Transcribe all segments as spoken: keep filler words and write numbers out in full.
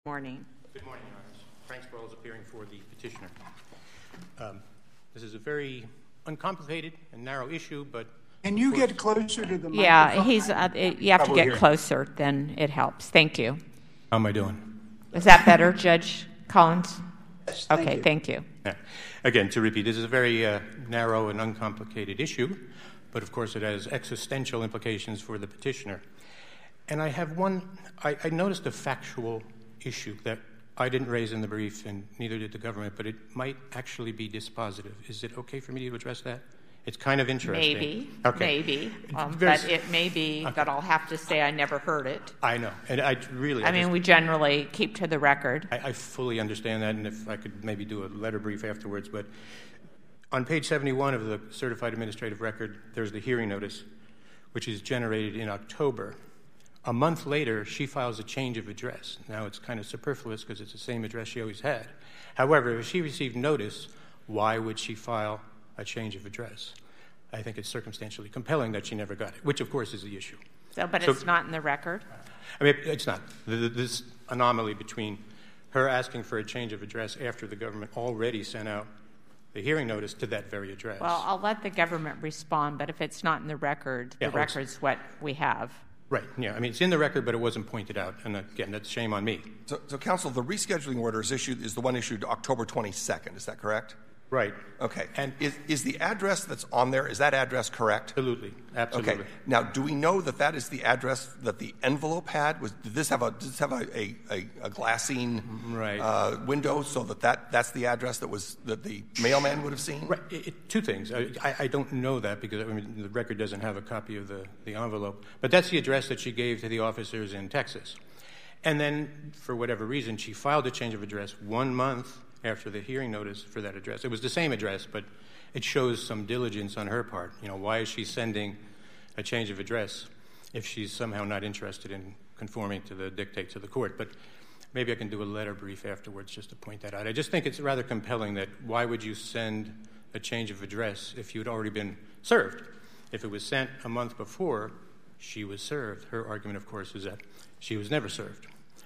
Morning. Good morning, Your Honors. Frank Sproul appearing for the petitioner. Um, this is a very uncomplicated and narrow issue, but... Can you get closer to the microphone? Yeah, he's. Uh, it, you have to get closer, then it helps. Thank you. How am I doing? Is that better, Judge Collins? Yes, thank okay, you. thank you. Yeah. Again, to repeat, this is a very uh, narrow and uncomplicated issue, but of course it has existential implications for the petitioner. And I have one... I, I noticed a factual issue that I didn't raise in the brief, and neither did the government, but it might actually be dispositive. Is it okay for me to address that? It's kind of interesting. Maybe, okay. maybe, um, Very, but it may be okay. That I'll have to say I never heard it. I know, and I really... I, I mean, just, we generally keep to the record. I, I fully understand that, and if I could maybe do a letter brief afterwards, but on page seventy-one of the certified administrative record, there's the hearing notice, which is generated in October. A month later, she files a change of address. Now, it's kind of superfluous because it's the same address she always had. However, if she received notice, why would she file a change of address? I think it's circumstantially compelling that she never got it, which, of course, is the issue. So, but so, it's not in the record? I mean, it's not. This anomaly between her asking for a change of address after the government already sent out the hearing notice to that very address. Well, I'll let the government respond, but if it's not in the record, yeah, the record's what we have. Right, yeah. I mean, it's in the record, but it wasn't pointed out. And again, that's shame on me. So, so counsel, the rescheduling order is issued is the one issued October twenty-second. Is that correct? Right. Okay. And is, is the address that's on there, is that address correct? Absolutely. Absolutely. Okay. Now, do we know that that is the address that the envelope had? Was, did this have a, did this have a, a, a, a glassine right. uh, window so that, that that's the address that was that the mailman would have seen? Right. It, it, two things. I, I, I don't know that because I mean, the record doesn't have a copy of the, the envelope. But that's the address that she gave to the officers in Texas. And then, for whatever reason, she filed a change of address one month after the hearing notice for that address. It was the same address, but it shows some diligence on her part. You know, why is she sending a change of address if she's somehow not interested in conforming to the dictates of the court? But maybe I can do a letter brief afterwards just to point that out. I just think it's rather compelling that why would you send a change of address if you'd already been served? If it was sent a month before, she was served. Her argument, of course, is that she was never served.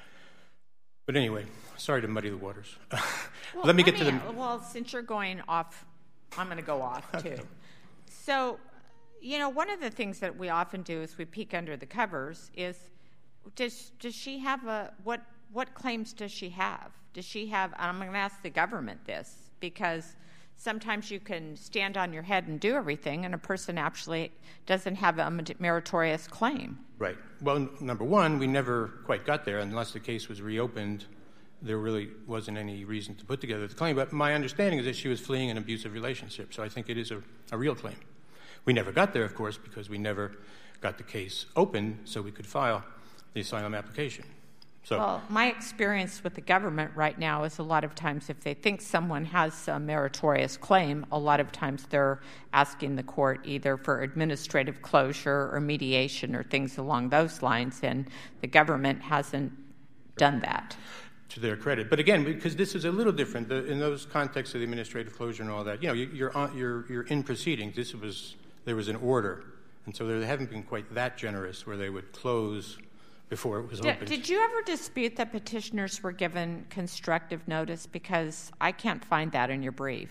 But anyway, sorry to muddy the waters. Well, let me get me, to the... Well, since you're going off, I'm going to go off, too. Okay. So, you know, one of the things that we often do is we peek under the covers is, does does she have a... What, what claims does she have? Does she have... I'm going to ask the government this, because sometimes you can stand on your head and do everything, and a person actually doesn't have a meritorious claim. Right. Well, number one, we never quite got there. Unless the case was reopened, there really wasn't any reason to put together the claim. But my understanding is that she was fleeing an abusive relationship, so I think it is a, a real claim. We never got there, of course, because we never got the case open so we could file the asylum application. So, well, my experience with the government right now is a lot of times if they think someone has a meritorious claim, a lot of times they're asking the court either for administrative closure or mediation or things along those lines, and the government hasn't done that. To their credit. But again, because this is a little different, the, in those contexts of the administrative closure and all that, you know, you, you're, on, you're, you're in proceedings. This was, there was an order, and so they haven't been quite that generous where they would close before it was did, opened. Did you ever dispute that petitioners were given constructive notice? Because I can't find that in your brief.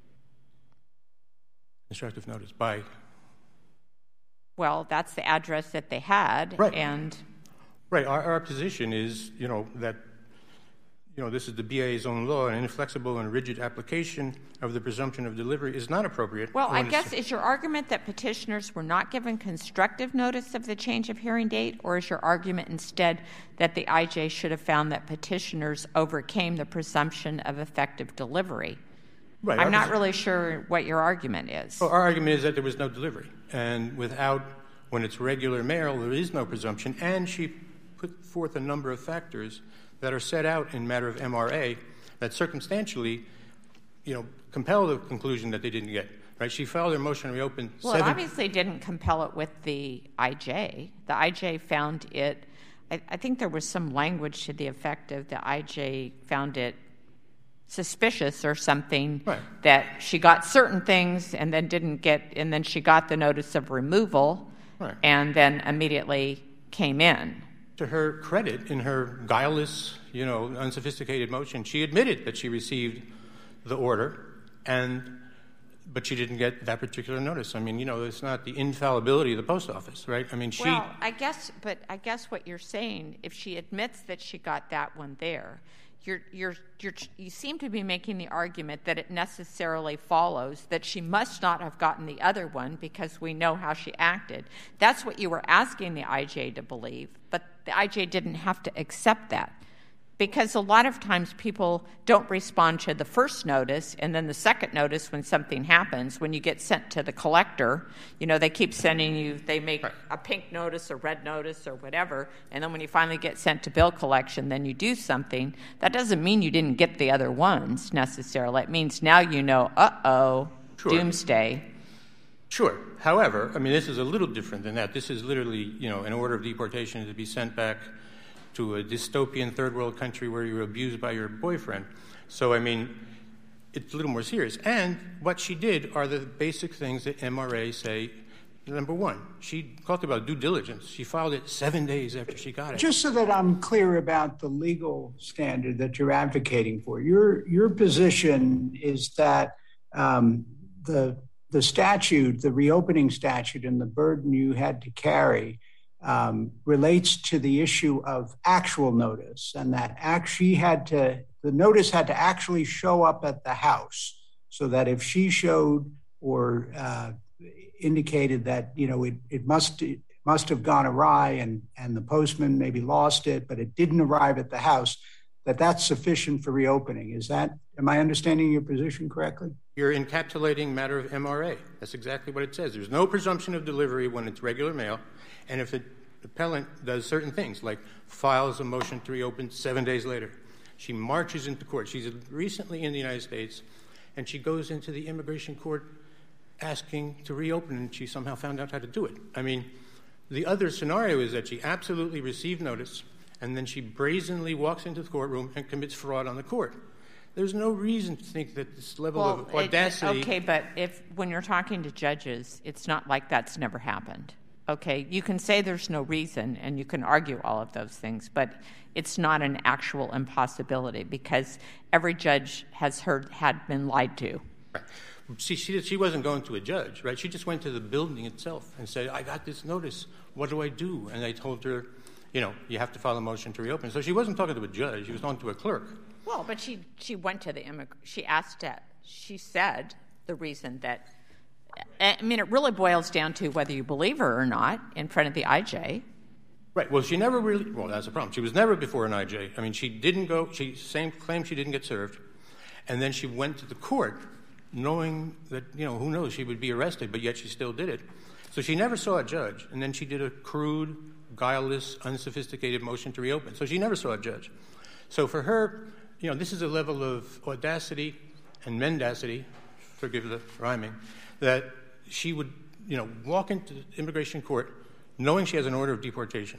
Constructive notice by? Well, that's the address that they had. Right. And right. Our, our position is, you know, that, you know, this is the B A's own law, an inflexible and rigid application of the presumption of delivery is not appropriate. Well, I guess, is your argument that petitioners were not given constructive notice of the change of hearing date, or is your argument instead that the I J should have found that petitioners overcame the presumption of effective delivery? Right. I'm not really sure what your argument is. Well, our argument is that there was no delivery. And without, when it's regular mail, there is no presumption. And she put forth a number of factors that are set out in matter of M R A that circumstantially, you know, compel the conclusion that they didn't get. Right? She filed her motion to reopen. Well, seven- it obviously didn't compel it with the I J. The I J found it, I, I think there was some language to the effect of the I J found it suspicious or something, right. That she got certain things and then didn't get, and then she got the notice of removal, right. And then immediately came in. to her credit, in her guileless, you know, unsophisticated motion, she admitted that she received the order, and but she didn't get that particular notice. I mean, you know, it's not the infallibility of the post office, right? I mean, she... Well, I guess, but I guess what you're saying, if she admits that she got that one there, you're, you're, you're, you seem to be making the argument that it necessarily follows that she must not have gotten the other one because we know how she acted. That's what you were asking the I J to believe, but the I J didn't have to accept that. Because a lot of times people don't respond to the first notice, and then the second notice when something happens, when you get sent to the collector, you know, they keep sending you, they make right. a pink notice, a red notice, or whatever, and then when you finally get sent to bill collection, then you do something. That doesn't mean you didn't get the other ones necessarily. It means now you know, uh-oh, sure. doomsday. Sure. However, I mean, this is a little different than that. This is literally, you know, an order of deportation to be sent back to a dystopian third world country where you're abused by your boyfriend. So, I mean, it's a little more serious. And what she did are the basic things that M R A say. Number one, she talked about due diligence. She filed it seven days after she got it. Just so that I'm clear about the legal standard that you're advocating for, your your position is that um, the the statute, the reopening statute, and the burden you had to carry Um, relates to the issue of actual notice, and that act, she had to, the notice had to actually show up at the house, so that if she showed or uh, indicated that, you know, it, it must it must have gone awry and, and the postman maybe lost it, but it didn't arrive at the house, that that's sufficient for reopening. Is that, am I understanding your position correctly? You're encapsulating matter of M R A. That's exactly what it says. There's no presumption of delivery when it's regular mail. And if the appellant does certain things, like files a motion to reopen seven days later, she marches into court. She's recently in the United States, and she goes into the immigration court asking to reopen, and she somehow found out how to do it. I mean, the other scenario is that she absolutely received notice, and then she brazenly walks into the courtroom and commits fraud on the court. There's no reason to think that this level well, of audacity... It, okay, but if when you're talking to judges, it's not like that's never happened. Okay, you can say there's no reason, and you can argue all of those things, but it's not an actual impossibility because every judge has heard had been lied to. Right. See, she, she wasn't going to a judge, right? She just went to the building itself and said, I got this notice. What do I do? And they told her, you know, you have to file a motion to reopen. So she wasn't talking to a judge. She was talking to a clerk. Well, but she, she went to the immig- she asked that. She said the reason that, I mean, it really boils down to whether you believe her or not in front of the I J. Right. Well, she never really, well, that's a problem. She was never before an I J. I mean, she didn't go, she same claimed she didn't get served. And then she went to the court knowing that, you know, who knows, she would be arrested, but yet she still did it. So she never saw a judge. And then she did a crude, guileless, unsophisticated motion to reopen. So she never saw a judge. So for her, you know, this is a level of audacity and mendacity, forgive the rhyming, that she would, you know, walk into immigration court knowing she has an order of deportation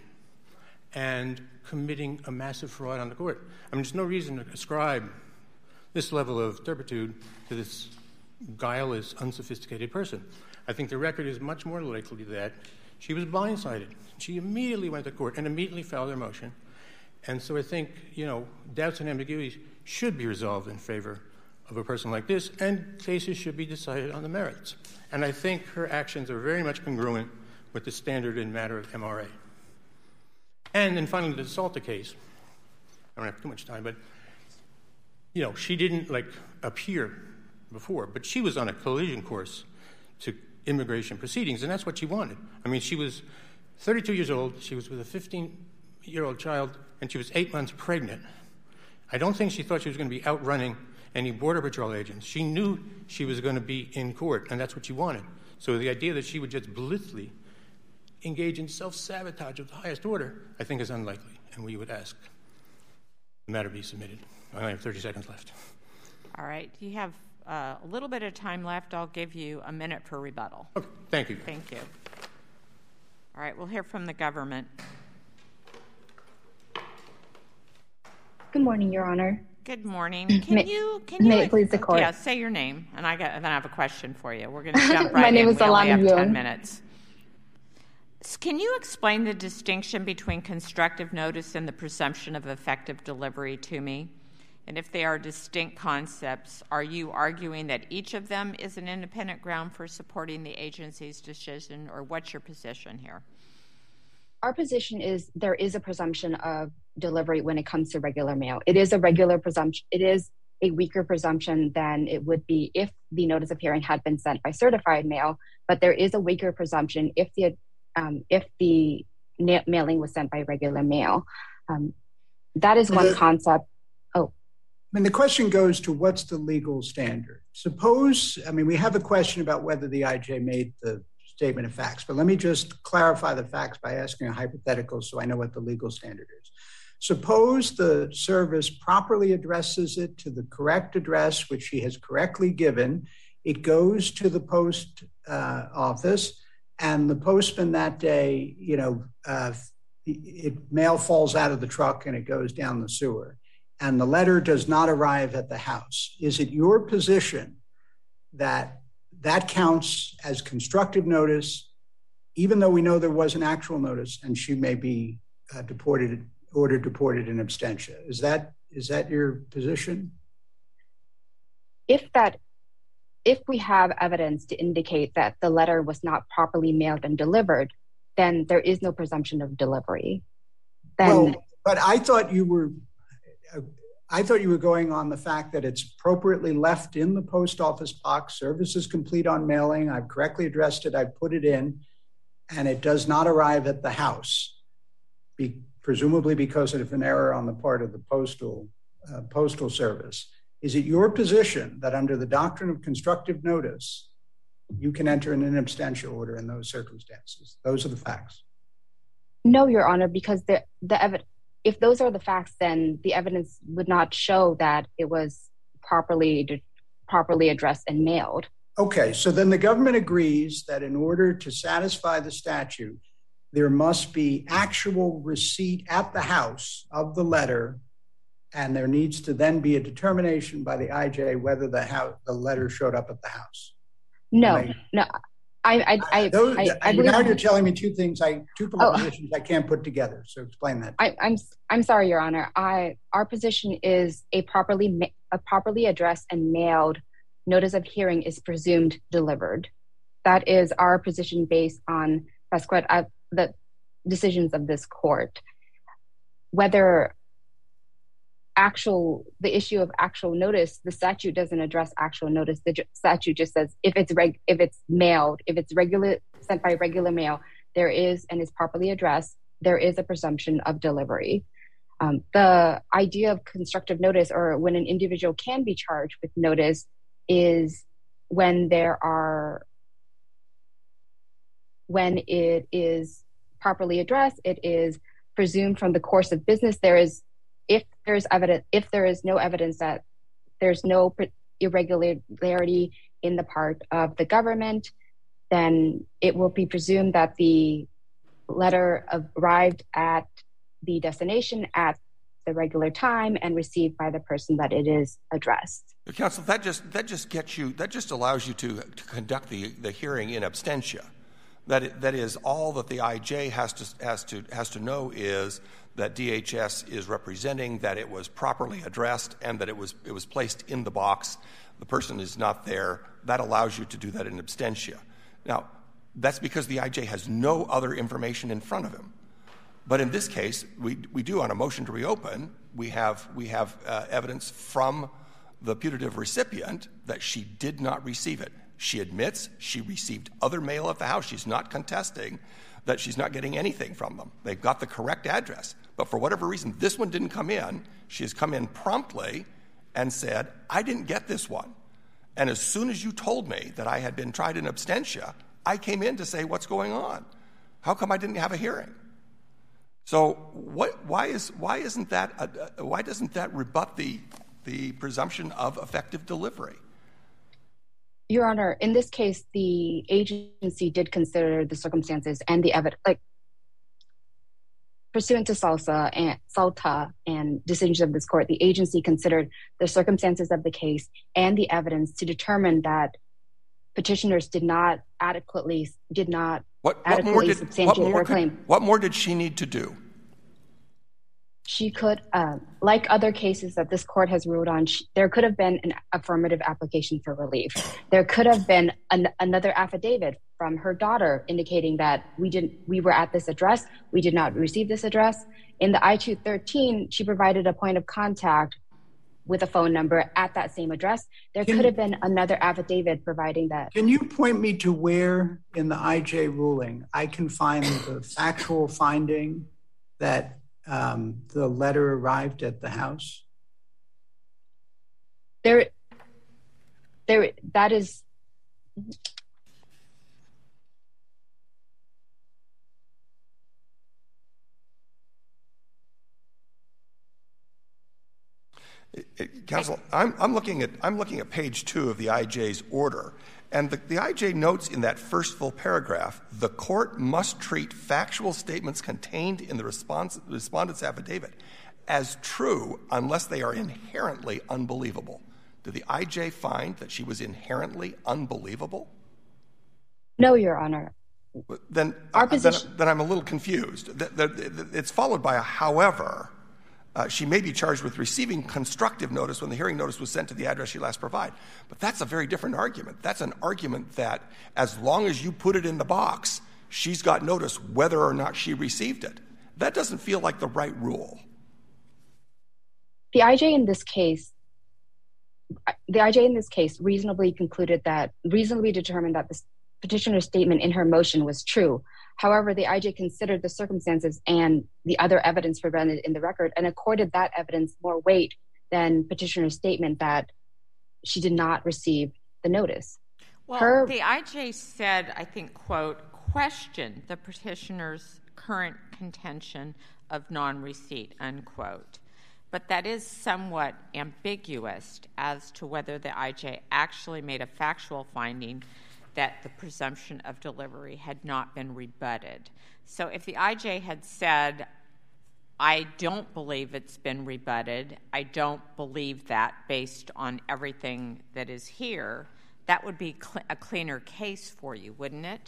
and committing a massive fraud on the court. I mean, there's no reason to ascribe this level of turpitude to this guileless, unsophisticated person. I think the record is much more likely that she was blindsided. She immediately went to court and immediately filed her motion. And so I think, you know, doubts and ambiguities should be resolved in favor of a person like this, and cases should be decided on the merits. And I think her actions are very much congruent with the standard in matter of M R A. And then finally, the Salta case. I don't have too much time, but, you know, she didn't, like, appear before, but she was on a collision course to immigration proceedings, and that's what she wanted. I mean, she was thirty-two years old, she was with a fifteen-year-old child, and she was eight months pregnant. I don't think she thought she was going to be outrunning any Border Patrol agents. She knew she was going to be in court, and that's what she wanted. So the idea that she would just blithely engage in self-sabotage of the highest order, I think is unlikely, and we would ask the matter be submitted. I only have thirty seconds left. All right. You have uh, a little bit of time left. I'll give you a minute for rebuttal. Okay. Thank you. Thank you. All right. We'll hear from the government. Good morning, Your Honor. Good morning. Can may, you can you may it please the court? Yeah, say your name, and I got and then I have a question for you. We're going to jump right My name in. is We only Alana have Yoon. ten minutes. Can you explain the distinction between constructive notice and the presumption of effective delivery to me? And if they are distinct concepts, are you arguing that each of them is an independent ground for supporting the agency's decision, or what's your position here? Our position is there is a presumption of delivery when it comes to regular mail. It is a regular presumption. It is a weaker presumption than it would be if the notice of hearing had been sent by certified mail, but there is a weaker presumption if the um, if the na- mailing was sent by regular mail. Um, that is one concept. Oh. I mean, the question goes to what's the legal standard? Suppose, I mean, we have a question about whether the I J made the statement of facts, but let me just clarify the facts by asking a hypothetical so I know what the legal standard is. Suppose the service properly addresses it to the correct address, which she has correctly given. It goes to the post uh, office, and the postman that day, you know, uh, it, mail falls out of the truck and it goes down the sewer, and the letter does not arrive at the house. Is it your position that that counts as constructive notice, even though we know there was an actual notice and she may be uh, deported, ordered deported in absentia? Is that is that your position? If that, if we have evidence to indicate that the letter was not properly mailed and delivered, then there is no presumption of delivery. Then, well, but I thought you were. Uh, I thought you were going on the fact that it's appropriately left in the post office box. Service is complete on mailing. I've correctly addressed it. I've put it in, and it does not arrive at the house, be, presumably because of an error on the part of the postal uh, postal service. Is it your position that under the doctrine of constructive notice, you can enter in an in absentia order in those circumstances? Those are the facts. No, Your Honor, because the the evidence. If those are the facts, then the evidence would not show that it was properly properly addressed and mailed. Okay, so then the government agrees that in order to satisfy the statute, there must be actual receipt at the house of the letter, and there needs to then be a determination by the I J whether the house, the letter showed up at the house. No, I, no. I, I, I, those, I, I now believe, you're telling me two things, I two propositions oh, I can't put together. So explain that. I, I'm I'm sorry, Your Honor. I our position is a properly a properly addressed and mailed notice of hearing is presumed delivered. That is our position based on uh, the decisions of this court. Whether actual the issue of actual notice, the statute doesn't address actual notice. The j- statute just says if it's reg if it's mailed, if it's regular sent by regular mail, there is and is properly addressed, there is a presumption of delivery. Um, the idea of constructive notice, or when an individual can be charged with notice, is when there are when it is properly addressed, it is presumed from the course of business. There is If there is evidence, if there is no evidence that there's no irregularity in the part of the government, then it will be presumed that the letter arrived at the destination at the regular time and received by the person that it is addressed. Counsel, that just that just gets you that just allows you to, to conduct the, the hearing in absentia. That it, that is all that the I J has to has to has to know is that D H S is representing that it was properly addressed and that it was it was placed in the box. The person is not there. That allows you to do that in absentia. Now, that's because the I J has no other information in front of him. But in this case, we we do on a motion to reopen, we have we have uh, evidence from the putative recipient that she did not receive it. She admits she received other mail at the house. She's not contesting that she's not getting anything from them. They've got the correct address. But for whatever reason, this one didn't come in. She has come in promptly and said, I didn't get this one. And as soon as you told me that I had been tried in absentia, I came in to say, what's going on? How come I didn't have a hearing? So what, why, is, why, isn't that, uh, why doesn't that rebut the, the presumption of effective delivery? Your Honor, in this case, the agency did consider the circumstances and the evidence, like pursuant to SALSA and SALTA and decisions of this court, the agency considered the circumstances of the case and the evidence to determine that petitioners did not adequately, did not What, what more did what more, could, what more did she need to do? She could, uh, like other cases that this court has ruled on, she, there could have been an affirmative application for relief. There could have been an, another affidavit from her daughter indicating that we didn't, we were at this address, we did not receive this address. In the I two thirteen, she provided a point of contact with a phone number at that same address. There can, could have been another affidavit providing that. Can you point me to where in the I J ruling I can find the factual finding that um, the letter arrived at the house? There, there, that is... Counsel, I'm, I'm looking at I'm looking at page two of the I J's order, and the, the I J notes in that first full paragraph, the court must treat factual statements contained in the response, respondent's affidavit as true unless they are inherently unbelievable. Did the I J find that she was inherently unbelievable? No, Your Honor. Then, Our uh, position- then, then I'm a little confused. The, the, the, it's followed by a however. Uh, she may be charged with receiving constructive notice when the hearing notice was sent to the address she last provided. But that's a very different argument. That's an argument that as long as you put it in the box, she's got notice whether or not she received it. That doesn't feel like the right rule. The I J in this case, the I J in this case reasonably concluded that, reasonably determined that the petitioner's statement in her motion was true. However, the I J considered the circumstances and the other evidence presented in the record and accorded that evidence more weight than petitioner's statement that she did not receive the notice. Well, Her, the I J said, I think, quote, questioned the petitioner's current contention of non-receipt, unquote. But that is somewhat ambiguous as to whether the I J actually made a factual finding that the presumption of delivery had not been rebutted. So if the I J had said, I don't believe it's been rebutted, I don't believe that based on everything that is here, that would be cl- a cleaner case for you, wouldn't it?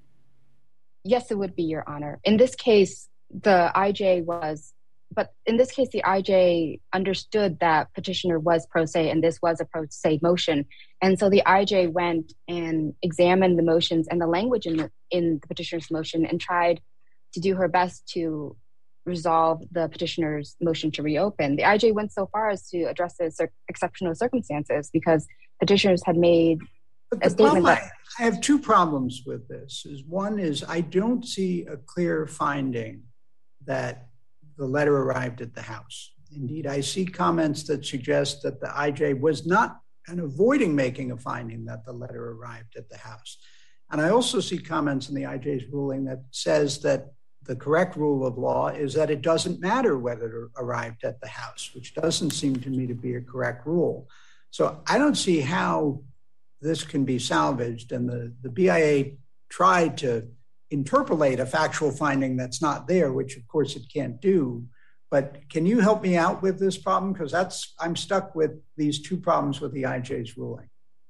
Yes, it would be, Your Honor. In this case, the I J was, but in this case, the I J understood that petitioner was pro se and this was a pro se motion. And so the I J went and examined the motions and the language in the, in the petitioner's motion and tried to do her best to resolve the petitioner's motion to reopen. The I J went so far as to address the cir- exceptional circumstances because petitioners had made a statement that... I have two problems with this. Is one is I don't see a clear finding that the letter arrived at the house. Indeed, I see comments that suggest that the I J was not and avoiding making a finding that the letter arrived at the house. And I also see comments in the I J's ruling that says that the correct rule of law is that it doesn't matter whether it arrived at the house, which doesn't seem to me to be a correct rule. So I don't see how this can be salvaged. And the, the B I A tried to interpolate a factual finding that's not there, which of course it can't do. But can you help me out with this problem? Because that's I'm stuck with these two problems with the I J's ruling.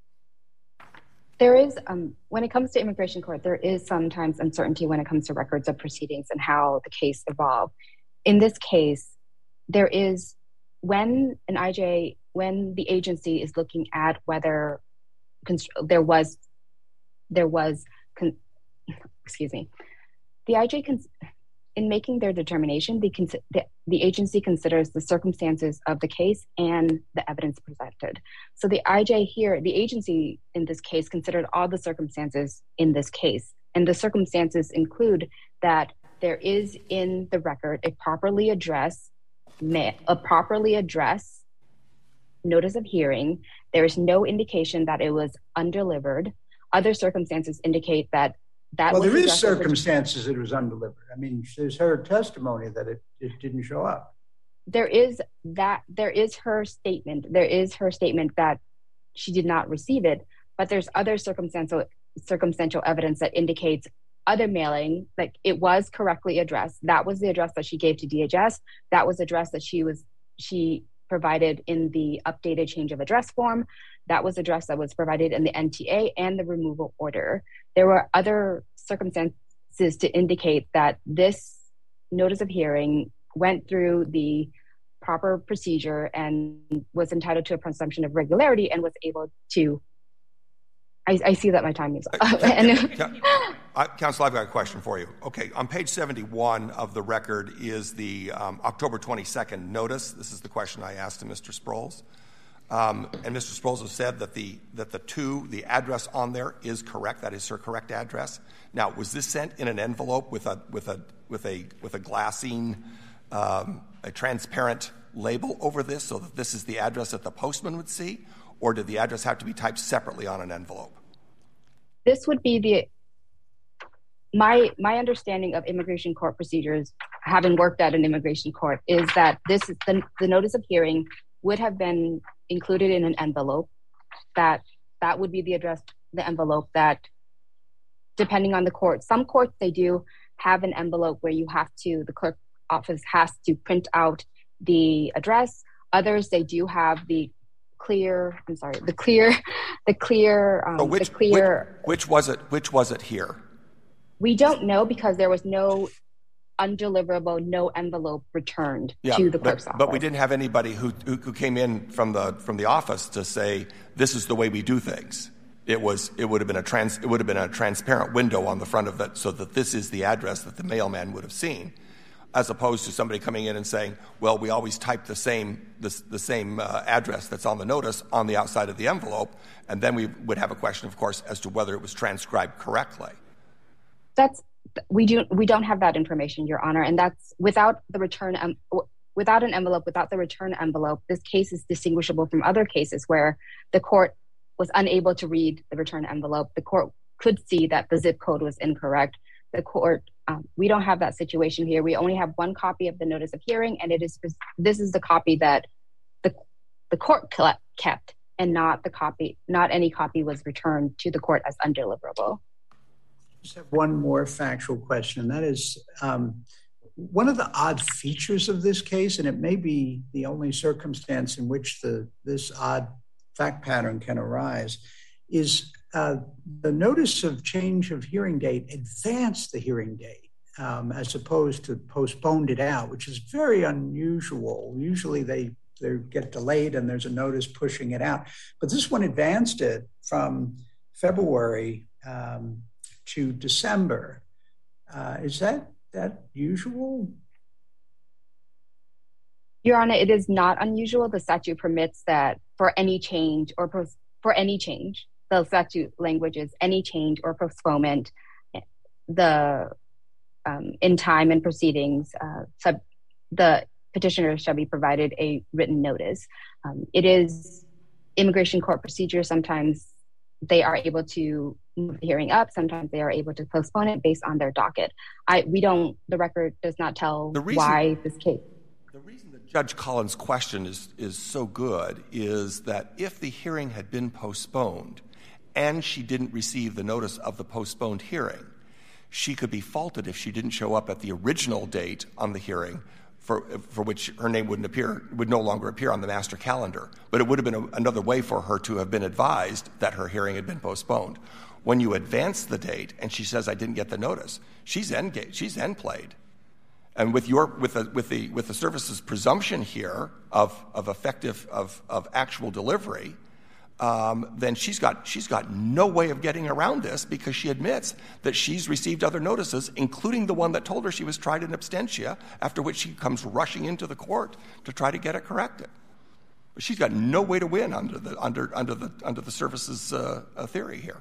There is, um, when it comes to immigration court, there is sometimes uncertainty when it comes to records of proceedings and how the case evolved. In this case, there is, when an I J, when the agency is looking at whether const- there was, there was, con- excuse me, the I J, cons- in making their determination, the, cons- the, the agency considers the circumstances of the case and the evidence presented. So the I J here, the agency in this case, considered all the circumstances in this case. And the circumstances include that there is in the record a properly addressed, a properly addressed notice of hearing. There is no indication that it was undelivered. Other circumstances indicate that That well, there is circumstances that it was undelivered. I mean, there's her testimony that it, it didn't show up. There is that. There is her statement. There is her statement that she did not receive it. But there's other circumstantial circumstantial evidence that indicates other mailing, like it was correctly addressed. That was the address that she gave to D H S. That was the address that she was she provided in the updated change of address form. That was address that was provided in the N T A and the removal order. There were other circumstance, to indicate that this notice of hearing went through the proper procedure and was entitled to a presumption of regularity and was able to. I, I see that my time is up. Uh, and, uh, Counsel, I've got a question for you. Okay, on page seventy-one of the record is the um, October twenty-second notice. This is the question I asked to Mister Sproles. Um, and Mister Sproles has said that the that the two, the address on there is correct. That is her correct address. Now, was this sent in an envelope with a with a with a with a glassine, um, a transparent label over this, so that this is the address that the postman would see, or did the address have to be typed separately on an envelope? This would be the my my understanding of immigration court procedures, having worked at an immigration court, is that this is the, the notice of hearing would have been included in an envelope. That that would be the address, the envelope that, depending on the court, some courts they do have an envelope where you have to, the clerk office has to print out the address. Others they do have the clear. I'm sorry, the clear, the clear, um, so which, the clear. Which, which was it? Which was it here? We don't know because there was no undeliverable, no envelope returned yeah, to the but, clerk's office. But we didn't have anybody who, who who came in from the from the office to say this is the way we do things. It was it would have been a trans it would have been a transparent window on the front of it, so that this is the address that the mailman would have seen, as opposed to somebody coming in and saying, well, we always type the same the, the same uh, address that's on the notice on the outside of the envelope, and then we would have a question, of course, as to whether it was transcribed correctly. That's we do we don't have that information, Your Honor, and that's without the return um, without an envelope, without the return envelope. This case is distinguishable from other cases where the court was unable to read the return envelope. The court could see that the zip code was incorrect. The court, um, we don't have that situation here. We only have one copy of the notice of hearing, and it is this is the copy that the the court kept, and not the copy. Not any copy was returned to the court as undeliverable. I just have one more factual question, and that is um, one of the odd features of this case, and it may be the only circumstance in which the this odd fact pattern can arise, is uh, the notice of change of hearing date advanced the hearing date um, as opposed to postponed it out, which is very unusual. Usually they, they get delayed and there's a notice pushing it out. But this one advanced it from February um, to December. Uh, is that that usual? Your Honor, it is not unusual. The statute permits that for any change or pos- for any change, the statute language is any change or postponement, the um, in time and proceedings, uh, sub, the petitioner shall be provided a written notice. Um, it is immigration court procedure. Sometimes they are able to move the hearing up. Sometimes they are able to postpone it based on their docket. I we don't. The record does not tell the reason, why this case. The reason that Judge Collins' question is is so good is that if the hearing had been postponed and she didn't receive the notice of the postponed hearing, she could be faulted if she didn't show up at the original date on the hearing, for for which her name wouldn't appear, would no longer appear on the master calendar. But it would have been a, another way for her to have been advised that her hearing had been postponed. When you advance the date and she says, "I didn't get the notice," she's end she's end played. And with your with the with the with the service's presumption here of of effective of of actual delivery, um, then she's got she's got no way of getting around this, because she admits that she's received other notices, including the one that told her she was tried in absentia, after which she comes rushing into the court to try to get it corrected. But she's got no way to win under the under under the under the service's uh, uh, theory here.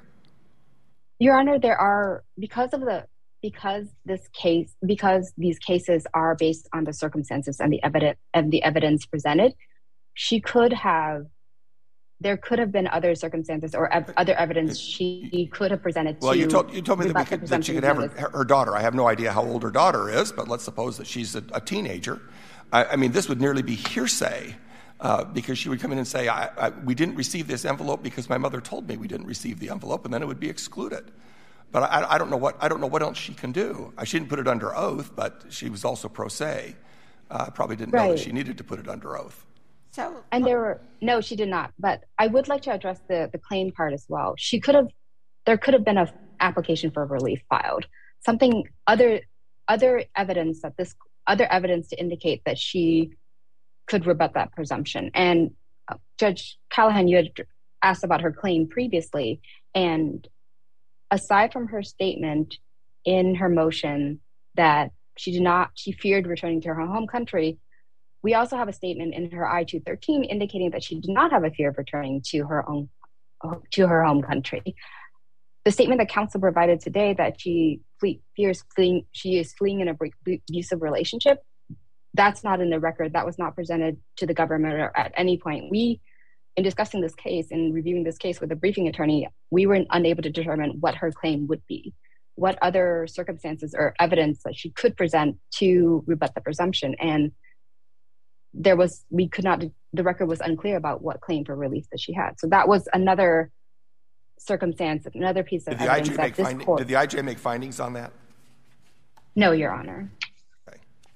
Your Honor, there are because of the because this case because these cases are based on the circumstances and the evidence and the evidence presented, she could have there could have been other circumstances or ev- other evidence she could have presented. Well, to you told you told me that, we could, that she could have her, her daughter. I have no idea how old her daughter is, but let's suppose that she's a, a teenager. I, I mean, this would nearly be hearsay. Uh, because she would come in and say, I, I, we didn't receive this envelope because my mother told me we didn't receive the envelope, and then it would be excluded. But I, I don't know what I don't know what else she can do. She didn't put it under oath, but she was also pro se. Uh, probably didn't right. know that she needed to put it under oath. So, and there were no, she did not. But I would like to address the the claim part as well. She could have, there could have been an application for relief filed. something other other evidence that this other evidence to indicate that she could rebut that presumption. And uh, Judge Callahan, you had asked about her claim previously, and aside from her statement in her motion that she did not, she feared returning to her home country, we also have a statement in her I two thirteen indicating that she did not have a fear of returning to her own to her home country. The statement that counsel provided today that she flee, fears fleeing, she is fleeing an abusive relationship, that's not in the record. That was not presented to the government or at any point. We, in discussing this case and reviewing this case with the briefing attorney, we were unable to determine what her claim would be, what other circumstances or evidence that she could present to rebut the presumption. And there was, we could not, the record was unclear about what claim for relief that she had. So that was another circumstance, another piece of did the evidence I J that make this find, court... Did the I J make findings on that? No, Your Honor. Okay.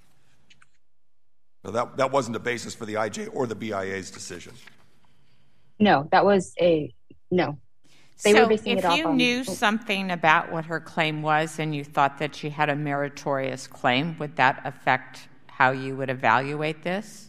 So that, that wasn't a basis for the I J or the B I A's decision? No, that was a, no. They so were basing if it off you on, knew something about what her claim was and you thought that she had a meritorious claim, would that affect how you would evaluate this?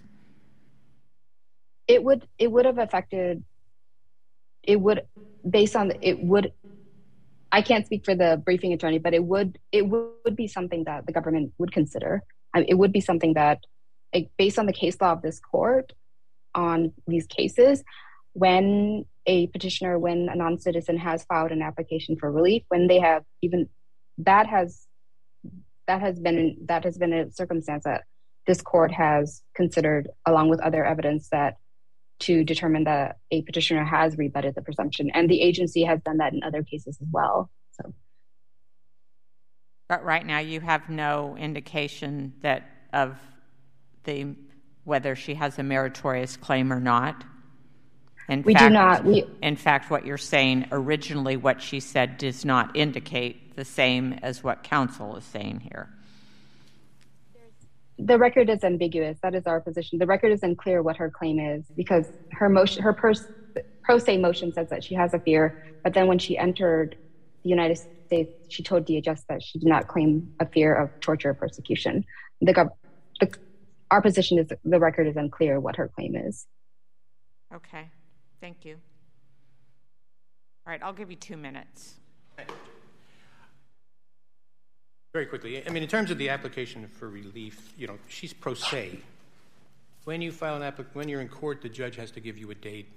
It would, it would have affected, it would, based on, it would, I can't speak for the briefing attorney, but it would, it would be something that the government would consider. I mean, it would be something that, like, based on the case law of this court on these cases, when a petitioner, when a non-citizen has filed an application for relief, when they have even, that has, that has been, that has been a circumstance that this court has considered, along with other evidence, that to determine that a petitioner has rebutted the presumption. And the agency has done that in other cases as well. So, but right now you have no indication that of the whether she has a meritorious claim or not. In we fact, do not. We, in fact, what you're saying originally, what she said does not indicate the same as what counsel is saying here. The record is ambiguous. That is our position. The record is unclear what her claim is because her motion, her pers- pro se motion says that she has a fear, but then when she entered the United States, she told D H S that she did not claim a fear of torture or persecution. The, gov- the our position is the record is unclear what her claim is. Okay, thank you. All right, I'll give you two minutes. Very quickly, I mean, in terms of the application for relief, you know, she's pro se. When you file an applic- when you're in court, the judge has to give you a date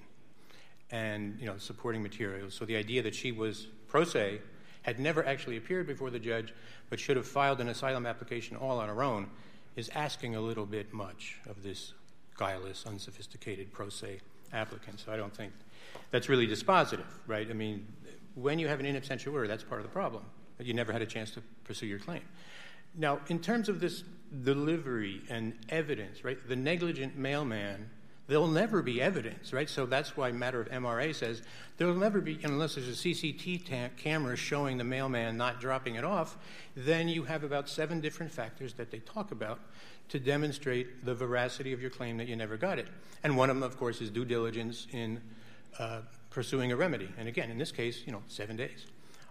and, you know, supporting materials. So the idea that she was pro se, had never actually appeared before the judge, but should have filed an asylum application all on her own, is asking a little bit much of this guileless, unsophisticated pro se applicant. So I don't think that's really dispositive, right? I mean, when you have an in absentia order, that's part of the problem. But you never had a chance to pursue your claim. Now, in terms of this delivery and evidence, right, the negligent mailman, there'll never be evidence, right? So that's why matter of M R A says there'll never be, unless there's a C C T V ta- camera showing the mailman not dropping it off, then you have about seven different factors that they talk about to demonstrate the veracity of your claim that you never got it. And one of them, of course, is due diligence in uh, pursuing a remedy. And again, in this case, you know, seven days.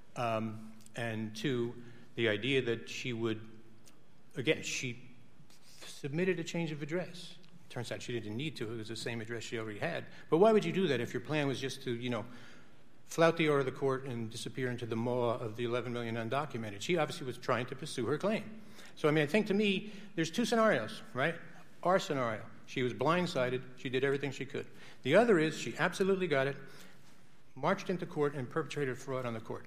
Um, And two, the idea that she would, again, she submitted a change of address. Turns out she didn't need to. It was the same address she already had. But why would you do that if your plan was just to, you know, flout the order of the court and disappear into the maw of the eleven million undocumented? She obviously was trying to pursue her claim. So, I mean, I think to me, there's two scenarios, right? Our scenario, she was blindsided. She did everything she could. The other is she absolutely got it, marched into court, and perpetrated fraud on the court.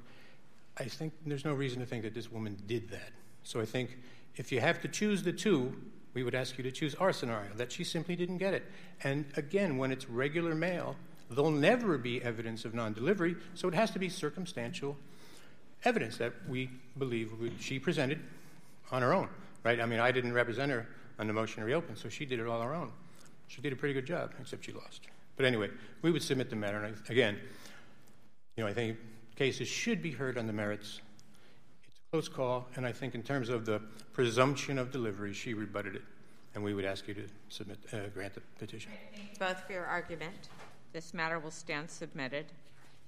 I think there's no reason to think that this woman did that. So I think if you have to choose the two, we would ask you to choose our scenario, that she simply didn't get it. And again, when it's regular mail, there'll never be evidence of non-delivery, so it has to be circumstantial evidence that we believe she presented on her own, right? I mean, I didn't represent her on the motion to reopen, so she did it all on her own. She did a pretty good job, except she lost. But anyway, we would submit the matter, and I, again, you know, I think cases should be heard on the merits. It's a close call, and I think in terms of the presumption of delivery, she rebutted it, and we would ask you to submit, uh, grant the petition. Thank you both for your argument. This matter will stand submitted.